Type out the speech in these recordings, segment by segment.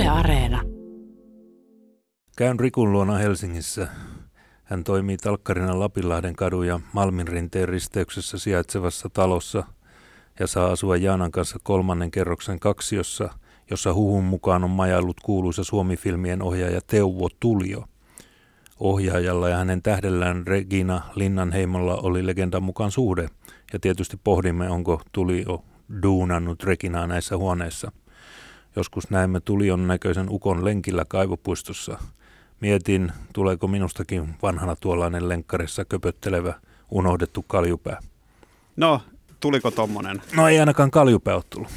Yle Areena. Käyn Rikun luona Helsingissä. Hän toimii talkkarina Lapinlahden kadun ja Malminrinteen risteyksessä sijaitsevassa talossa ja saa asua Jaanan kanssa 3. kerroksen kaksiossa, jossa huhun mukaan on majaillut kuuluisa Suomi-filmien ohjaaja Teuvo Tulio. Ohjaajalla ja hänen tähdellään Regina Linnanheimolla oli legendan mukaan suhde, ja tietysti pohdimme, onko Tulio duunannut Reginaa näissä huoneissa. Joskus näemme Tulion näköisen ukon lenkillä kaivopuistossa. Mietin, tuleeko minustakin vanhana tuollainen lenkkarissa köpöttelevä, unohdettu kaljupää. No, tuliko tommonen? No ei ainakaan kaljupää ole tullut.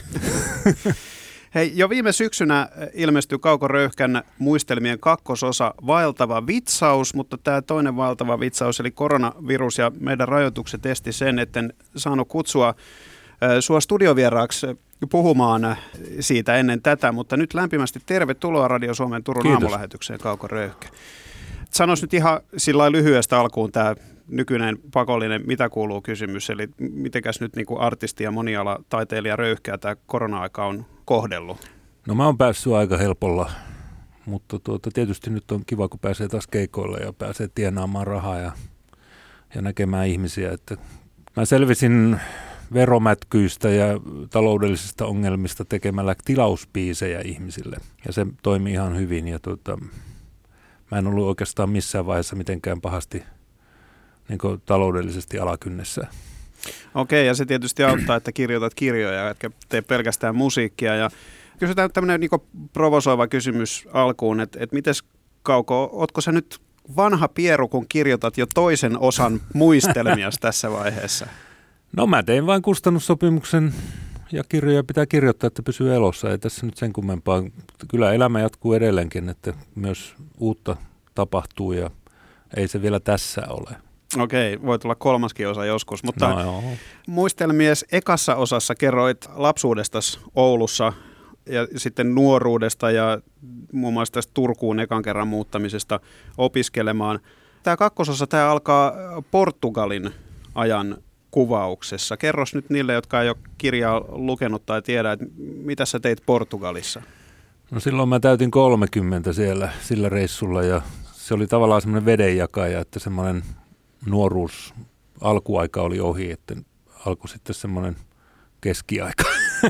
Hei, jo viime syksynä ilmestyi Kauko Röyhkän muistelmien kakkososa Vaeltava vitsaus, mutta tämä toinen vaeltava vitsaus eli koronavirus ja meidän rajoitukset esti sen, etten saanut kutsua sua studiovieraaksi puhumaan siitä ennen tätä, mutta nyt lämpimästi tervetuloa Radio Suomen Turun aamulähetykseen, Kauko Röyhkä. Sanois nyt ihan sillä lyhyestä alkuun tämä nykyinen pakollinen mitä kuuluu -kysymys, eli mitenkäs nyt niin kuin artisti ja monialataiteilija Röyhkää tämä korona-aika on kohdellut? No mä oon päässyt aika helpolla, mutta tietysti nyt on kiva, kun pääsee taas keikoille ja pääsee tienaamaan rahaa ja näkemään ihmisiä. Että mä selvisin veromätkyistä ja taloudellisista ongelmista tekemällä tilauspiisejä ihmisille. Ja se toimi ihan hyvin. Ja mä en ollut oikeastaan missään vaiheessa mitenkään pahasti niin kuin taloudellisesti alakynnessä. Okei, ja se tietysti auttaa, että kirjoitat kirjoja, etkä tee pelkästään musiikkia. Ja kysytään tämmöinen niin kuin provosoiva kysymys alkuun, että mites Kauko, ootko sä nyt vanha pieru, kun kirjoitat jo toisen osan muistelmia tässä vaiheessa? No mä tein vain kustannussopimuksen ja kirjoja pitää kirjoittaa, että pysyy elossa. Ei tässä nyt sen kummempaa. Kyllä elämä jatkuu edelleenkin, että myös uutta tapahtuu ja ei se vielä tässä ole. Okei, voi tulla kolmaskin osa joskus, mutta muistelmies ekassa osassa kerroit lapsuudestasi Oulussa ja sitten nuoruudesta ja muun muassa tästä Turkuun ekan kerran muuttamisesta opiskelemaan. Tämä kakkososa, tämä alkaa Portugalin ajan kuvauksessa. Kerros nyt niille, jotka ei ole kirjaa lukenut tai tiedä, että mitä sä teit Portugalissa? No silloin mä täytin 30 siellä sillä reissulla ja se oli tavallaan semmoinen vedenjakaja, että semmoinen nuoruus alkuaika oli ohi, että alkoi sitten semmoinen keskiaika.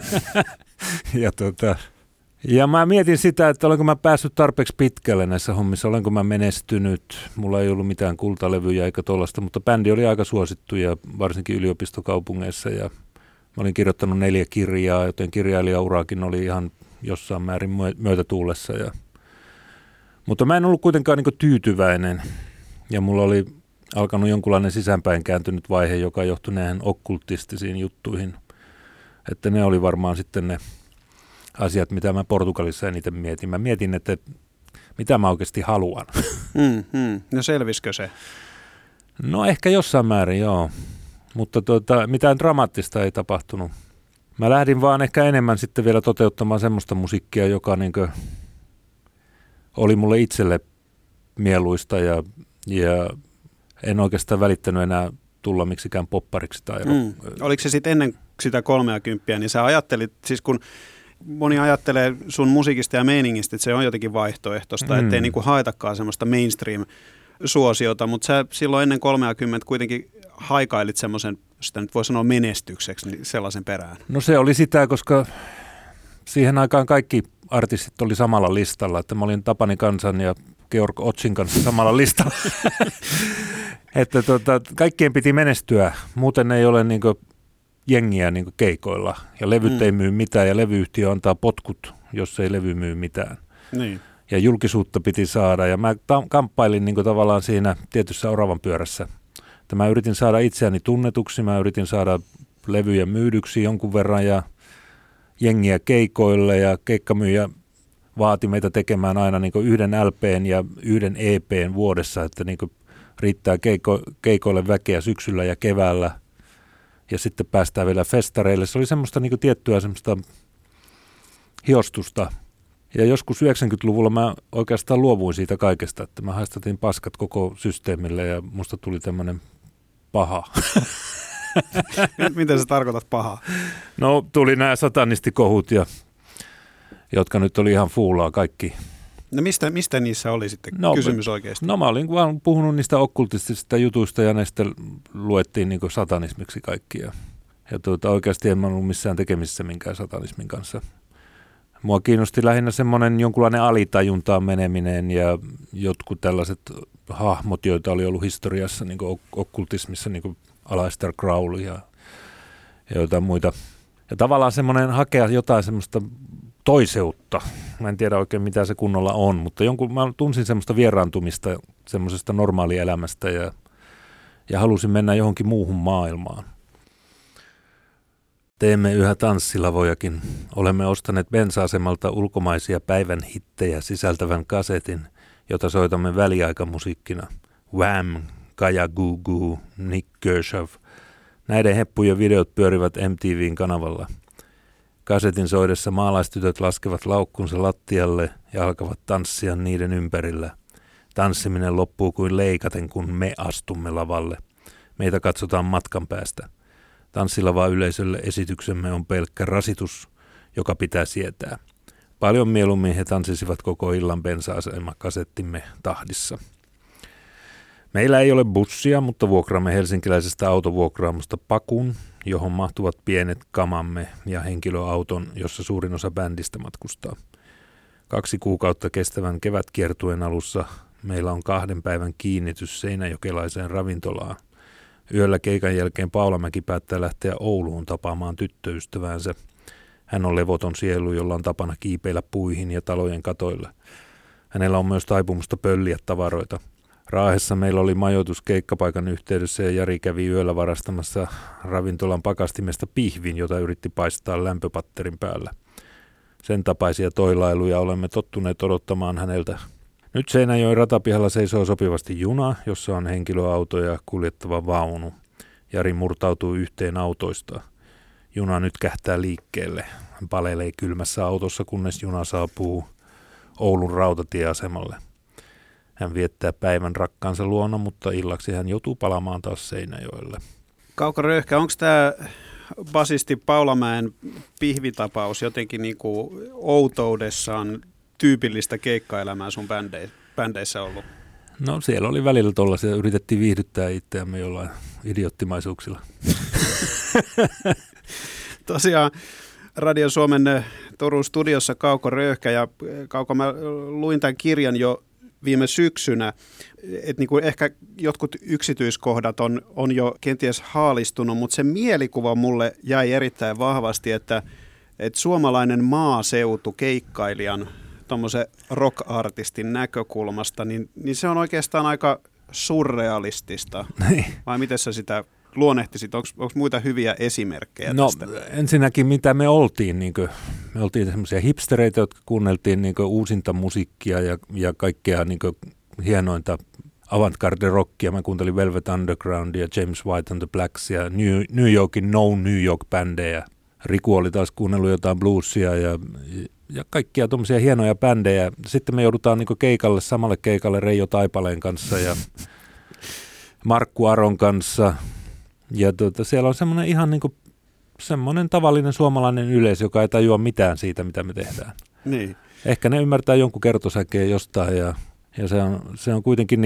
Ja mä mietin sitä, että olenko mä päässyt tarpeeksi pitkälle näissä hommissa, olenko mä menestynyt. Mulla ei ollut mitään kultalevyjä eikä tollaista, mutta bändi oli aika suosittu ja varsinkin yliopistokaupungeissa. Ja mä olin kirjoittanut 4 kirjaa, joten kirjailijauraakin oli ihan jossain määrin myötätuulessa. Mutta mä en ollut kuitenkaan niin kuin tyytyväinen ja mulla oli alkanut jonkunlainen sisäänpäin kääntynyt vaihe, joka johtui näihin okkultistisiin juttuihin. Että ne oli varmaan sitten ne asiat, mitä mä Portugalissa eniten mietin. Mä mietin, että mitä mä oikeasti haluan. No selvisikö se? No ehkä jossain määrin, joo. Mutta mitään dramaattista ei tapahtunut. Mä lähdin vaan ehkä enemmän sitten vielä toteuttamaan semmoista musiikkia, joka niinkö oli mulle itselle mieluista ja en oikeastaan välittänyt enää tulla miksikään poppariksi. Oliko se sitten ennen sitä 30, niin sä ajattelit, siis kun moni ajattelee sun musiikista ja meiningistä, että se on jotenkin vaihtoehtoista, ettei niinku haetakaan semmoista mainstream-suosiota, mutta sä silloin ennen 30 kuitenkin haikailit semmoisen, sitä nyt voi sanoa menestykseksi, niin sellaisen perään. No se oli sitä, koska siihen aikaan kaikki artistit oli samalla listalla, että mä olin Tapani Kansan ja Georg Otsin kanssa samalla listalla. Että kaikkien piti menestyä, muuten ei ole niinku jengiä niinku keikoilla ja levyt ei myy mitään ja levyyhtiö antaa potkut, jos ei levy myy mitään. Niin. Ja julkisuutta piti saada ja mä kamppailin niinku tavallaan siinä tietyssä oravan pyörässä. Että mä yritin saada itseäni tunnetuksi, mä yritin saada levyjä myydyksi jonkun verran ja jengiä keikoille ja keikkamyyjä vaati meitä tekemään aina niinku 1 LP:n ja 1 EP:n vuodessa, että niinku riittää keikoille väkeä syksyllä ja keväällä ja sitten päästään vielä festareille. Se oli semmoista niinku tiettyä semmoista hiostusta. Ja joskus 90-luvulla mä oikeastaan luovuin siitä kaikesta, että mä haistatin paskat koko systeemille ja musta tuli tämmöinen paha. Miten sä tarkoitat pahaa? No tuli nämä satanistikohut ja jotka nyt oli ihan fuulaa kaikki. No mistä niissä oli sitten kysymys oikeasti? No mä olin vaan puhunut niistä okkultistisista jutuista ja näistä luettiin niin kuin satanismiksi kaikki. Ja oikeasti en mä ollut missään tekemisissä minkään satanismin kanssa. Mua kiinnosti lähinnä semmoinen jonkunlainen alitajuntaan meneminen ja jotkut tällaiset hahmot, joita oli ollut historiassa niin kuin okkultismissa, niin kuin Aleister Crowley ja jotain muita. Ja tavallaan semmoinen hakea jotain semmoista toiseutta. Mä en tiedä oikein mitä se kunnolla on, mutta mä tunsin semmoista vieraantumista semmoisesta normaalielämästä ja halusin mennä johonkin muuhun maailmaan. Teemme yhä tanssilavojakin. Olemme ostaneet bensa-asemalta ulkomaisia päivän hittejä sisältävän kasetin, jota soitamme väliaikamusiikkina. Wham, Kaja Gugu, Nick Kershaw. Näiden heppujen videot pyörivät MTV:n kanavalla. Kasetin soidessa maalaistytöt laskevat laukkunsa lattialle ja alkavat tanssia niiden ympärillä. Tanssiminen loppuu kuin leikaten, kun me astumme lavalle. Meitä katsotaan matkan päästä. Tanssilava-yleisölle esityksemme on pelkkä rasitus, joka pitää sietää. Paljon mieluummin he tanssisivat koko illan bensa-asemakasettimme tahdissa. Meillä ei ole bussia, mutta vuokraamme helsinkiläisestä autovuokraamosta pakun, johon mahtuvat pienet kamamme ja henkilöauton, jossa suurin osa bändistä matkustaa. 2 kuukautta kestävän kevätkiertueen alussa meillä on 2 päivän kiinnitys seinäjokelaiseen ravintolaan. Yöllä keikan jälkeen Paulamäki päättää lähteä Ouluun tapaamaan tyttöystäväänsä. Hän on levoton sielu, jolla on tapana kiipeillä puihin ja talojen katoille. Hänellä on myös taipumusta pölliä tavaroita. Raahessa meillä oli majoitus keikkapaikan yhteydessä ja Jari kävi yöllä varastamassa ravintolan pakastimesta pihvin, jota yritti paistaa lämpöpatterin päällä. Sen tapaisia toilailuja olemme tottuneet odottamaan häneltä. Nyt Seinäjoen ratapihalla seisoo sopivasti juna, jossa on henkilöauto ja kuljettava vaunu. Jari murtautuu yhteen autoista. Juna nyt kähtää liikkeelle. Hän palelee kylmässä autossa, kunnes juna saapuu Oulun rautatieasemalle. Hän viettää päivän rakkaansa luona, mutta illaksi hän joutuu palaamaan taas Seinäjoelle. Kauko Röyhkä, onko tämä basisti Paulamäen pihvitapaus jotenkin niinku outoudessaan tyypillistä keikkaelämää sun bändeissä ollut? No siellä oli välillä tollaisia, yritettiin viihdyttää itseämme jollain idioottimaisuuksilla. Tosiaan Radio Suomen Turun studiossa Kauko Röyhkä ja Kauko, mä luin tämän kirjan jo viime syksynä, että niin kuin ehkä jotkut yksityiskohdat on jo kenties haalistunut, mutta se mielikuva mulle jäi erittäin vahvasti, että suomalainen maaseutu keikkailijan tuommoisen rock-artistin näkökulmasta, niin se on oikeastaan aika surrealistista. Niin. Vai miten sä sitä luonnehtisit? Onko muita hyviä esimerkkejä tästä? No ensinnäkin mitä me oltiin, me oltiin semmoisia hipstereitä, jotka kuunneltiin uusinta musiikkia ja kaikkea hienointa avantgarde-rockia. Mä kuuntelin Velvet Undergroundia, James White and the Blacks ja New Yorkin New York-bändejä. Riku oli taas kuunnellut jotain bluesia ja kaikkia tuommoisia hienoja bändejä. Sitten me joudutaan samalle keikalle Reijo Taipaleen kanssa ja Markku Aron kanssa. Ja siellä on semmoinen ihan semmoinen tavallinen suomalainen yleisö, joka ei tajua mitään siitä, mitä me tehdään. Niin. Ehkä ne ymmärtää jonkun kertosäkeen jostain ja se on kuitenkin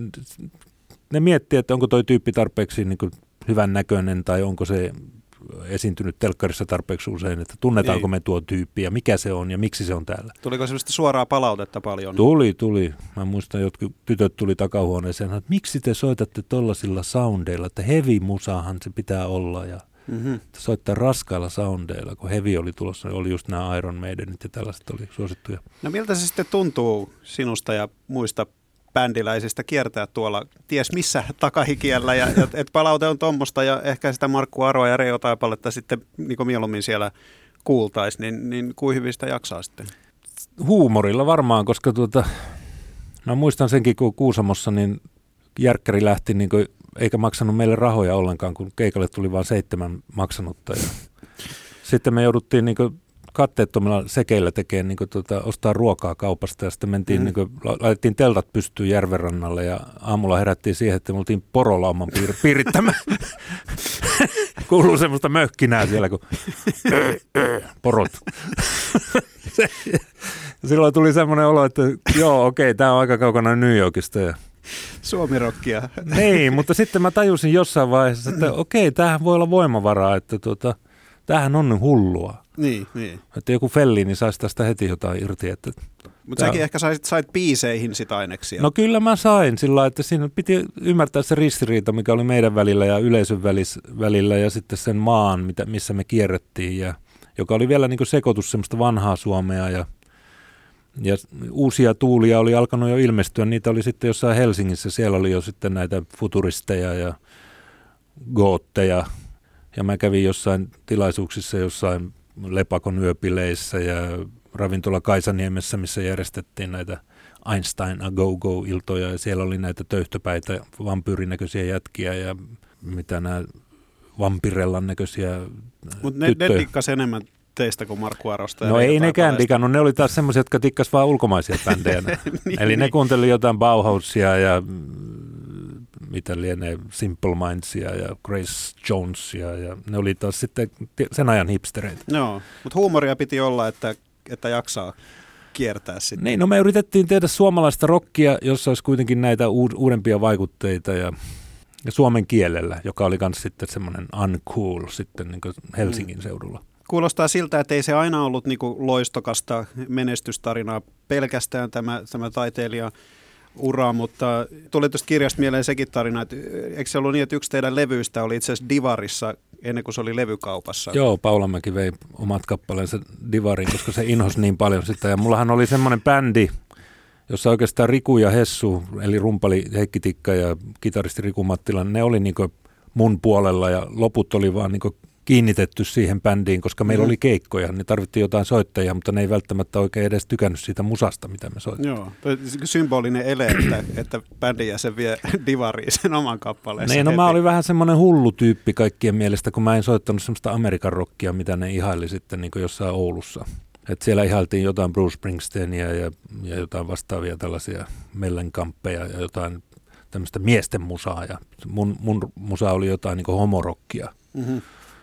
ne miettii, että onko toi tyyppi tarpeeksi hyvän näköinen tai onko se esiintynyt telkkarissa tarpeeksi usein, että tunnetaanko me tuo tyyppi ja mikä se on ja miksi se on täällä. Tuliko sellaista suoraa palautetta paljon? Tuli. Mä muistan, jotkut tytöt tuli takahuoneeseen, että miksi te soitatte tollasilla soundeilla, että heavy musahan se pitää olla ja soittaa raskailla soundeilla, kun heavy oli tulossa, oli just nämä Iron Maidenit ja tällaiset oli suosittuja. No miltä se sitten tuntuu sinusta ja muista bändiläisistä kiertää tuolla ties missä takahikiellä ja et palaute on tuommoista ja ehkä sitä Markku Aroa ja Reijo Taipaletta sitten mieluummin siellä kuultaisiin, niin kuin hyvin sitä jaksaa sitten? Huumorilla varmaan, koska mä muistan senkin, kun Kuusamossa niin järkkäri lähti, eikä maksanut meille rahoja ollenkaan, kun keikalle tuli vain 7 maksanutta. Ja sitten me jouduttiin katteettomilla sekeillä tekemään, ostaa ruokaa kaupasta ja sitten mentiin, laitettiin teltat pystyyn järvenrannalle ja aamulla herättiin siihen, että me oltiin porolauman piirittämään. kuuluu semmoista mökkinää siellä, kun porot. Silloin tuli semmoinen olo, että joo, okei, tämä on aika kaukana New Yorkista. Ja Suomirokkia. Niin, mutta sitten mä tajusin jossain vaiheessa, että okei, tämähän voi olla voimavaraa, että tämähän on hullua. Niin. Että joku Fellini saisi tästä heti jotain irti. Mutta säkin ehkä sait biiseihin sitä aineksia. No kyllä mä sain sillä lailla, että siinä piti ymmärtää se ristiriita, mikä oli meidän välillä ja yleisön välillä ja sitten sen maan, missä me kierrettiin, ja joka oli vielä niin kuin sekoitus semmoista vanhaa Suomea ja uusia tuulia oli alkanut jo ilmestyä. Niitä oli sitten jossain Helsingissä, siellä oli jo sitten näitä futuristeja ja gootteja ja mä kävin jossain tilaisuuksissa jossain Lepakon yöpileissä ja ravintola Kaisaniemessä, missä järjestettiin näitä Einstein a Go-Go-iltoja ja siellä oli näitä töyhtöpäitä, vampyyrinäköisiä jätkiä ja mitä nämä vampirellan näköisiä Mutta ne dikkas enemmän teistä kuin Markku Arosta. No ei nekään digannut, ne oli taas semmoisia, jotka dikkas vaan ulkomaisia bändejä. Eli ne kuunteli jotain Bauhausia ja mitä lienee Simple Mindsia ja Grace Jonesia ja ne oli taas sitten sen ajan hipstereitä. Joo, mutta huumoria piti olla, että jaksaa kiertää sitten. Niin, no me yritettiin tehdä suomalaista rockia, jossa olisi kuitenkin näitä uudempia vaikutteita ja suomen kielellä, joka oli myös sitten semmoinen uncool sitten niin kuin Helsingin seudulla. Kuulostaa siltä, että ei se aina ollut niin kuin loistokasta menestystarinaa pelkästään tämä taiteilija ura, mutta tuli tuosta kirjasta mieleen sekin tarina, että eikö se ollut niin, että yksi teidän levyistä oli itse asiassa Divarissa ennen kuin se oli levykaupassa? Joo, Paulamäki vei omat kappaleensa Divariin, koska se inhosi niin paljon sitä. Ja mullahan oli semmoinen bändi, jossa oikeastaan Riku ja Hessu, eli rumpali Heikki Tikka ja kitaristi Riku Mattila, ne oli niinku mun puolella ja loput oli vaan niinku kiinnitetty siihen bändiin, koska meillä oli keikkoja. Ne tarvittiin jotain soittajia, mutta ne ei välttämättä oikein edes tykännyt siitä musasta, mitä me soittiin. Joo, symbolinen ele, että bändin jäsen vie Divariin sen oman kappaleensa. Niin, no mä olin vähän semmoinen hullu tyyppi kaikkien mielestä, kun mä en soittanut semmoista Amerikan rockia, mitä ne ihaili sitten niin kuin jossain Oulussa. Et siellä ihailtiin jotain Bruce Springsteenia ja jotain vastaavia tällaisia Mellenkampeja ja jotain tämmöistä miesten musaa. Ja mun musa oli jotain niin kuin homorockia. Mm-hmm.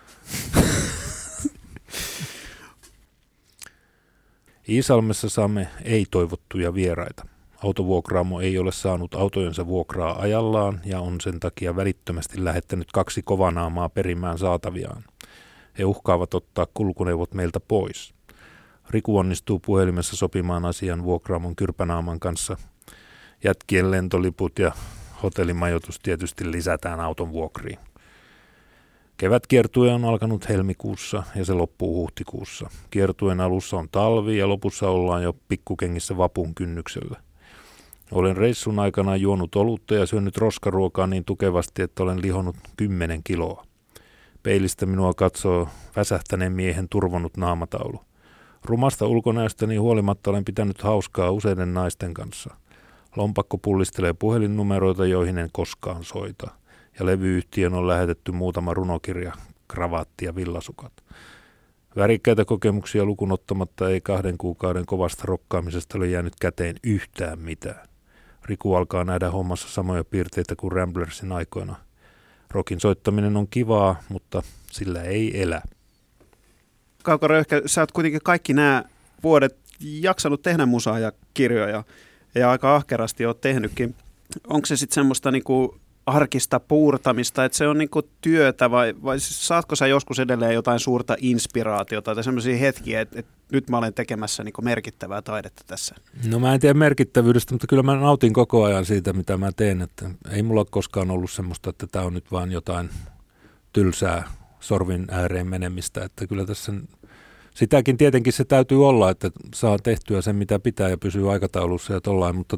Iisalmessa saamme ei-toivottuja vieraita. Autovuokraamo ei ole saanut autojensa vuokraa ajallaan ja on sen takia välittömästi lähettänyt 2 kovanaamaa perimään saataviaan. He uhkaavat ottaa kulkuneuvot meiltä pois. Riku onnistuu puhelimessa sopimaan asian vuokraamon kyrpänaaman kanssa. Jätkien lentoliput ja hotellimajoitus tietysti lisätään auton vuokriin. Kevätkiertue on alkanut helmikuussa ja se loppuu huhtikuussa. Kiertueen alussa on talvi ja lopussa ollaan jo pikkukengissä vapun kynnyksellä. Olen reissun aikana juonut olutta ja syönyt roskaruokaa niin tukevasti, että olen lihonnut 10 kiloa. Peilistä minua katsoo väsähtäneen miehen turvonnut naamataulu. Rumasta ulkonäöstäni huolimatta olen pitänyt hauskaa useiden naisten kanssa. Lompakko pullistelee puhelinnumeroita, joihin en koskaan soita. Ja levyyhtiön on lähetetty muutama runokirja, kravaatti ja villasukat. Värikkäitä kokemuksia lukuun ottamatta ei 2 kuukauden kovasta rokkaamisesta ole jäänyt käteen yhtään mitään. Riku alkaa nähdä hommassa samoja piirteitä kuin Ramblersin aikoina. Rokin soittaminen on kivaa, mutta sillä ei elä. Kauko Röyhkä, sä oot kuitenkin kaikki nämä vuodet jaksanut tehdä musaa ja kirjoja ja aika ahkerasti oot tehnytkin. Onko se sitten semmoista niinku arkista puurtamista, että se on niinku työtä vai saatko sä joskus edelleen jotain suurta inspiraatiota tai semmoisia hetkiä, että nyt mä olen tekemässä niinku merkittävää taidetta tässä? No mä en tiedä merkittävyydestä, mutta kyllä mä nautin koko ajan siitä, mitä mä teen. Että ei mulla koskaan ollut semmoista, että tämä on nyt vaan jotain tylsää sorvin ääreen menemistä, että kyllä tässä sitäkin tietenkin se täytyy olla, että saa tehtyä sen mitä pitää ja pysyy aikataulussa ja tollain, mutta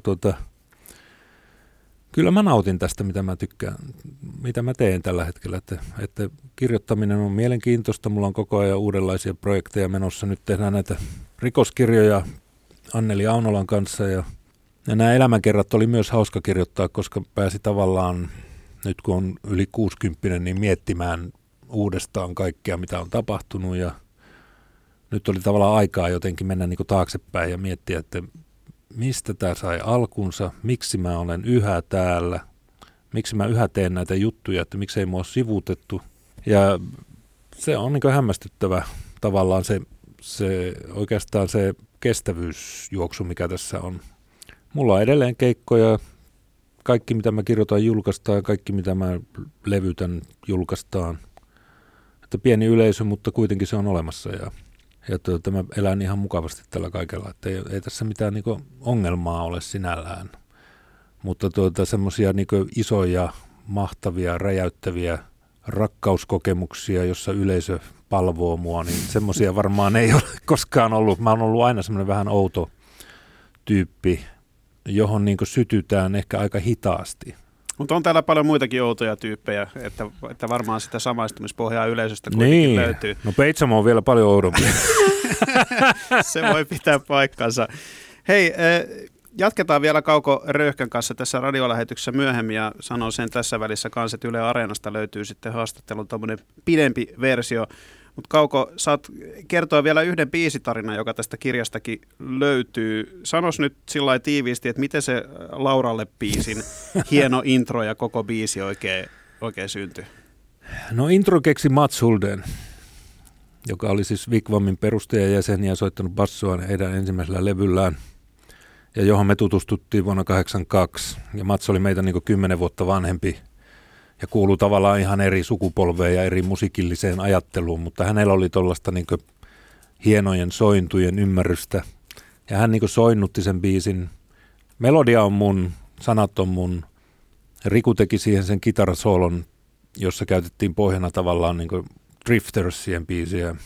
kyllä mä nautin tästä, mitä mä tykkään, mitä mä teen tällä hetkellä, että kirjoittaminen on mielenkiintoista, mulla on koko ajan uudenlaisia projekteja menossa, nyt tehdään näitä rikoskirjoja Anneli Aunolan kanssa ja nämä elämänkerrat oli myös hauska kirjoittaa, koska pääsi tavallaan, nyt kun on yli 60, niin miettimään uudestaan kaikkea, mitä on tapahtunut ja nyt oli tavallaan aikaa jotenkin mennä niin kuin taaksepäin ja miettiä, että mistä tämä sai alkunsa, miksi mä olen yhä täällä, miksi mä yhä teen näitä juttuja, että miksei mua ole sivuutettu. Ja se on niin hämmästyttävä tavallaan se oikeastaan se kestävyysjuoksu, mikä tässä on. Mulla on edelleen keikkoja, kaikki mitä mä kirjoitan julkaistaan, kaikki mitä mä levytän julkaistaan. Että pieni yleisö, mutta kuitenkin se on olemassa ja mä elän ihan mukavasti tällä kaikella. Että ei tässä mitään niinku ongelmaa ole sinällään. Mutta semmoisia niinku isoja, mahtavia, räjäyttäviä rakkauskokemuksia, jossa yleisö palvoo mua, niin semmoisia varmaan ei ole koskaan ollut. Mä oon ollut aina semmoinen vähän outo tyyppi, johon niinku sytytään ehkä aika hitaasti. Mutta on täällä paljon muitakin outoja tyyppejä, että varmaan sitä samaistumispohjaa yleisöstä kuitenkin löytyy. No Peitsamo on vielä paljon oudompi. Se voi pitää paikkansa. Hei, jatketaan vielä Kauko Röyhkän kanssa tässä radiolähetyksessä myöhemmin ja sanon sen tässä välissä kanssa, että Yle Areenasta löytyy sitten haastattelun tommoinen pidempi versio. Mutta Kauko, saat kertoa vielä yhden biisitarinan, joka tästä kirjastakin löytyy. Sanois nyt sillä lailla tiiviisti, että miten se Lauralle biisin hieno intro ja koko biisi oikein syntyi? No intro keksi Mats Hulden, joka oli siis Vigvamin perustajajäsen ja soittanut bassoa heidän ensimmäisellä levyllään, ja johon me tutustuttiin vuonna 1982. Ja Mats oli meitä niin 10 vuotta vanhempi ja kuului tavallaan ihan eri sukupolveen ja eri musiikilliseen ajatteluun, mutta hänellä oli tuollaista niin hienojen sointujen ymmärrystä. Ja hän niin soinnutti sen biisin. Melodia on mun, sanat on mun. Riku teki siihen sen kitarasoolon, jossa käytettiin pohjana tavallaan niin Driftersien biisiä.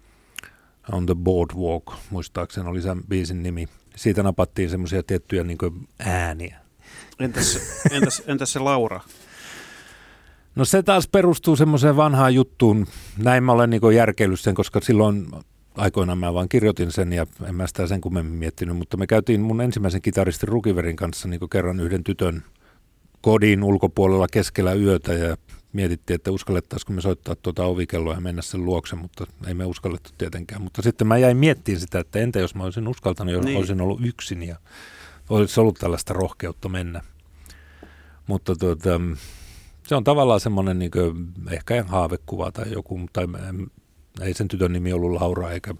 On the Boardwalk, muistaakseni oli sen biisin nimi. Siitä napattiin semmoisia tiettyjä niin ääniä. Entäs se Laura? No se taas perustuu semmoiseen vanhaan juttuun. Näin mä olen niin järkeillyt sen, koska silloin aikoinaan mä vaan kirjoitin sen ja en mä sitä sen kummemmin miettinyt. Mutta me käytiin mun ensimmäisen kitaristin Rukiverin kanssa niin kerran yhden tytön kodin ulkopuolella keskellä yötä ja mietittiin, että uskallettaisiko me soittaa tuota ovikelloa ja mennä sen luokse, mutta ei me uskallettu tietenkään. Mutta sitten mä jäin miettimään sitä, että entä jos mä olisin uskaltanut, jos olisin ollut yksin ja olisi ollut tällaista rohkeutta mennä. Mutta se on tavallaan semmoinen niin ehkä haavekuva tai joku, tai ei sen tytön nimi ollut Laura, eikä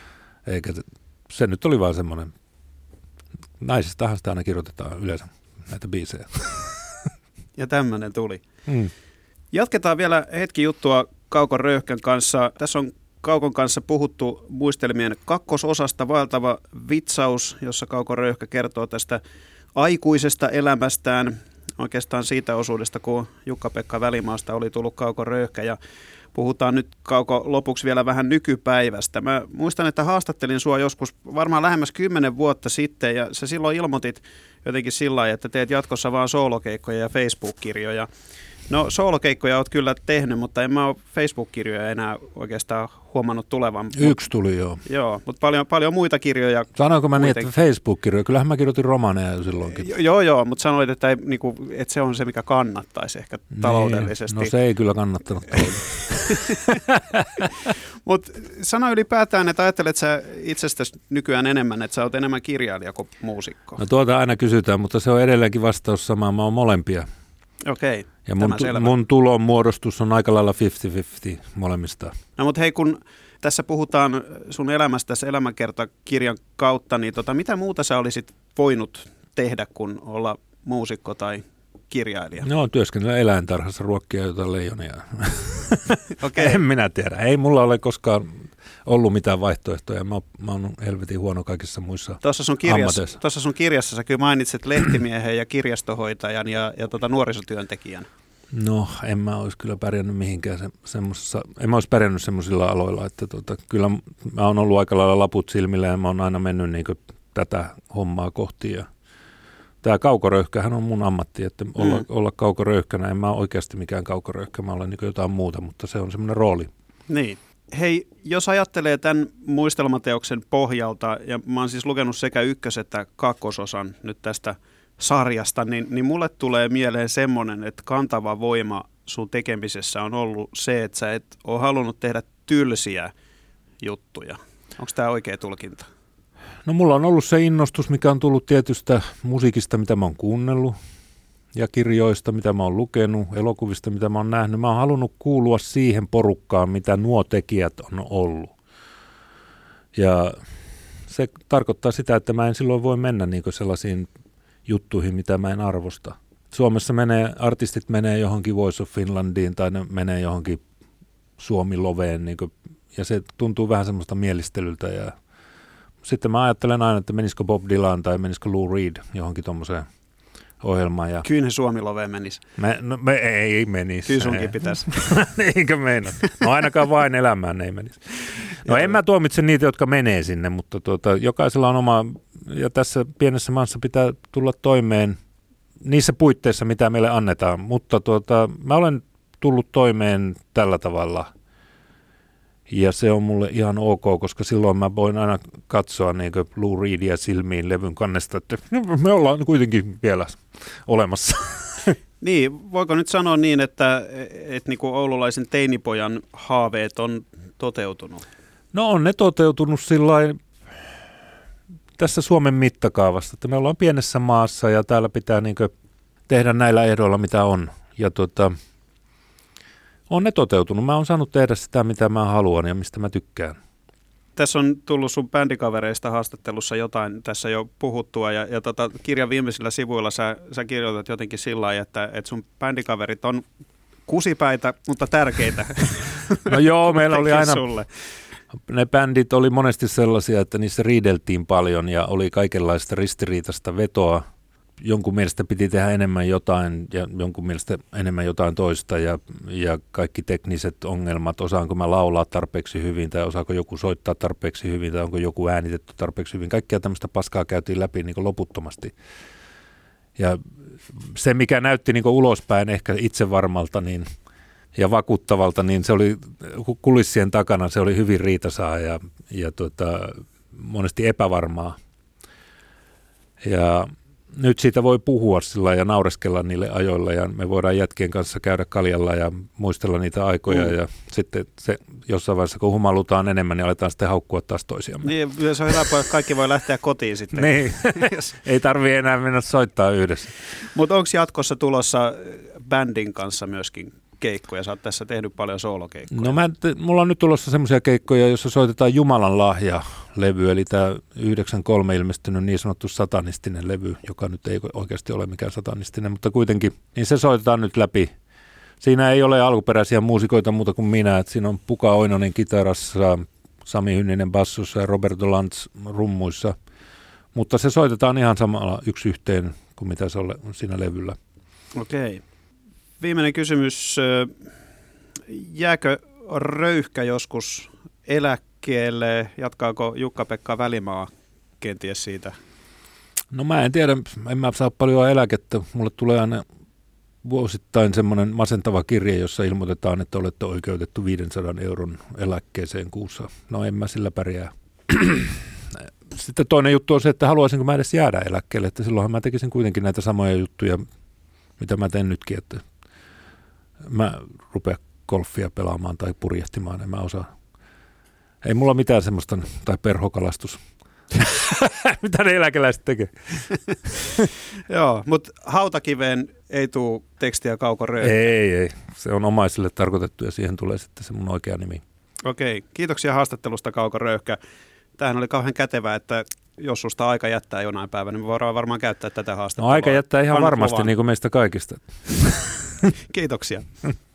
se nyt oli vaan semmoinen, naisistahan sitä aina kirjoitetaan yleensä näitä biisejä. Ja tämmöinen tuli. Jatketaan vielä hetki juttua Kauko Röyhkän kanssa. Tässä on Kaukon kanssa puhuttu muistelmien kakkososasta Vaeltava vitsaus, jossa Kauko Röyhkä kertoo tästä aikuisesta elämästään, oikeastaan siitä osuudesta, kun Jukka-Pekka Välimaasta oli tullut Kauko Röyhkä, ja puhutaan nyt Kauko lopuksi vielä vähän nykypäivästä. Mä muistan, että haastattelin sua joskus varmaan lähemmäs 10 vuotta sitten, ja sä silloin ilmoitit jotenkin sillä lailla, että teet jatkossa vaan soolokeikkoja ja Facebook-kirjoja. No soolokeikkoja oot kyllä tehnyt, mutta en mä ole Facebook-kirjoja enää oikeastaan huomannut tulevan. Yksi tuli joo. Joo, mutta paljon muita kirjoja. Sanoinko mä niin, että Facebook-kirjoja? Kyllähän mä kirjoitin romaaneja jo silloinkin. Joo, mutta sanoit, että se on se, mikä kannattaisi ehkä taloudellisesti. No se ei kyllä kannattanut. Mutta sano ylipäätään, että ajattelet sä itsestäsi nykyään enemmän, että sä oot enemmän kirjailija kuin muusikko. No tuota aina kysytään, mutta se on edelleenkin vastaus sama. Mä oon molempia. Okei. Ja mun tulon muodostus on aika lailla 50-50 molemmista. No mutta hei, kun tässä puhutaan sun elämästäsi elämänkertakirjan kautta, niin mitä muuta sä olisit voinut tehdä kuin olla muusikko tai kirjailija? No työskennellä eläintarhassa, ruokkia jotain leijonia. Okay. En minä tiedä. Ei mulla ole koskaan ollut mitään vaihtoehtoja. Mä oon helvetin huono kaikissa muissa ammateissa. Tuossa sun kirjassa sä kyllä mainitset lehtimiehen ja kirjastohoitajan ja nuorisotyöntekijän. No, en mä olisi kyllä pärjännyt mihinkään semmoisessa, en mä olisi pärjännyt semmoisilla aloilla, että kyllä mä oon ollut aika lailla laput silmillä ja mä oon aina mennyt niin kuin tätä hommaa kohti. Ja tämä kaukoröyhkähän on mun ammatti, että olla kaukoröyhkänä, en mä ole oikeasti mikään kaukoröyhkä, mä olen niin kuin jotain muuta, mutta se on semmoinen rooli. Niin. Hei, jos ajattelee tämän muistelmateoksen pohjalta, ja mä oon siis lukenut sekä ykkös- että kakkososan nyt tästä sarjasta, niin mulle tulee mieleen semmoinen, että kantava voima sun tekemisessä on ollut se, että sä et ole halunnut tehdä tylsiä juttuja. Onko tämä oikea tulkinta? No mulla on ollut se innostus, mikä on tullut tietystä musiikista, mitä mä oon kuunnellut. ja kirjoista, mitä mä oon lukenut, elokuvista, mitä mä oon nähnyt. Mä oon halunnut kuulua siihen porukkaan, mitä nuo tekijät on ollut. Ja se tarkoittaa sitä, että mä en silloin voi mennä niin kuin sellaisiin juttuihin, mitä mä en arvosta. Suomessa artistit menee johonkin Voice of Finlandiin tai ne menee johonkin Suomi-loveen, niin kuin, ja se tuntuu vähän semmoista mielistelyltä. Ja sitten mä ajattelen aina, että menisikö Bob Dylan tai menisikö Lou Reed johonkin tommoseen ohjelmaan. Ja Kyllä Suomi-loveen menisi. Ei menisi. Kyllä sunkin pitäisi. Eikö meinaa? No ainakaan vain elämään ei menisi. No en mä tuomitse niitä, jotka menee sinne, mutta jokaisella on oma, ja tässä pienessä maassa pitää tulla toimeen niissä puitteissa, mitä meille annetaan. Mutta mä olen tullut toimeen tällä tavalla, ja se on mulle ihan ok, koska silloin mä voin aina katsoa niin kuin Lou Reedia silmiin levyn kannesta, että me ollaan kuitenkin vielä olemassa. Niin, voiko nyt sanoa niin, että niin kuin oululaisen teinipojan haaveet on toteutunut? No on ne toteutunut sillain tässä Suomen mittakaavassa, että me ollaan pienessä maassa ja täällä pitää niin kuin tehdä näillä ehdoilla, mitä on. Ja on ne toteutunut. Mä oon saanut tehdä sitä, mitä mä haluan ja mistä mä tykkään. Tässä on tullut sun bändikavereista haastattelussa jotain tässä jo puhuttua ja kirjan viimeisillä sivuilla sä kirjoitat jotenkin sillä lailla, että sun bändikaverit on kusipäitä, mutta tärkeitä. No joo, meillä oli aina, sulle. Ne bändit oli monesti sellaisia, että niissä riideltiin paljon ja oli kaikenlaista ristiriitaista vetoa. Jonkun mielestä piti tehdä enemmän jotain ja jonkun mielestä enemmän jotain toista ja kaikki tekniset ongelmat, osaanko mä laulaa tarpeeksi hyvin tai osaako joku soittaa tarpeeksi hyvin tai onko joku äänitetty tarpeeksi hyvin. Kaikkea tämmöistä paskaa käytiin läpi niin kuin loputtomasti. Ja se, mikä näytti niin kuin ulospäin ehkä itsevarmalta ja vakuuttavalta, niin se oli kulissien takana, se oli hyvin riitasaa ja monesti epävarmaa. Ja nyt siitä voi puhua sillä ja naureskella niille ajoille ja me voidaan jätkien kanssa käydä kaljalla ja muistella niitä aikoja ja sitten se jossain vaiheessa kun humalutaan enemmän, niin aletaan sitten haukkua taas toisiamme. Niin, se on hyvä, että kaikki voi lähteä kotiin sitten. Niin, ei tarvitse enää mennä soittaa yhdessä. Mutta onko jatkossa tulossa bändin kanssa myöskin keikkoja? Sä oot tässä tehnyt paljon soolokeikkoja. No mulla on nyt tulossa semmoisia keikkoja, joissa soitetaan Jumalan lahja-levy, eli tämä 93 ilmestynyt niin sanottu satanistinen levy, joka nyt ei oikeasti ole mikään satanistinen, mutta kuitenkin, niin se soitetaan nyt läpi. Siinä ei ole alkuperäisiä muusikoita muuta kuin minä, että siinä on Puka Oinonen kitarassa, Sami Hynninen bassossa ja Roberto Lantz rummuissa, mutta se soitetaan ihan samalla yksi yhteen kuin mitä se on siinä levyllä. Okei. Viimeinen kysymys. Jääkö Röyhkä joskus eläkkeelle? Jatkaako Jukka-Pekka Välimaa kenties siitä? No mä en tiedä. En mä saa paljon eläkettä. Mulle tulee aina vuosittain semmoinen masentava kirje, jossa ilmoitetaan, että olette oikeutettu 500 euron eläkkeeseen kuussa. No en mä sillä pärjää. Sitten toinen juttu on se, että haluaisinko mä edes jäädä eläkkeelle. Että silloinhan mä tekisin kuitenkin näitä samoja juttuja, mitä mä teen nytkin, että mä rupean golfia pelaamaan tai purjehtimaan, en mä osaa. Ei mulla mitään semmoista, tai perhokalastus. Mitä ne eläkeläiset tekee? Joo, mutta Hautakiveen ei tule tekstiä Kauko Röyhkä. Ei. Se on omaisille tarkoitettu ja siihen tulee sitten se mun oikea nimi. Okei, kiitoksia haastattelusta Kauko Röyhkä. Tämähän oli kauhean kätevää, että jos susta aika jättää jonain päivänä, niin me voidaan varmaan käyttää tätä haastattelua. No aika jättää ihan varmasti, niin kuin meistä kaikista. Kiitoksia.